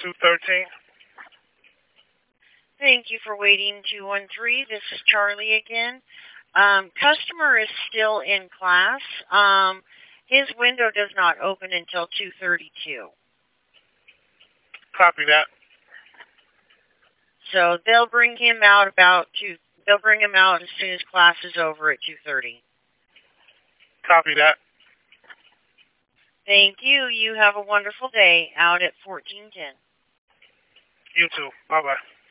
213. Thank you for waiting, 213. This is Charlie again. Customer is still in class. His window does not open until 2:32. Copy that. So they'll bring him out They'll bring him out as soon as class is over at 2:30. Copy that. Thank you. You have a wonderful day out at 1410. You too. Bye-bye.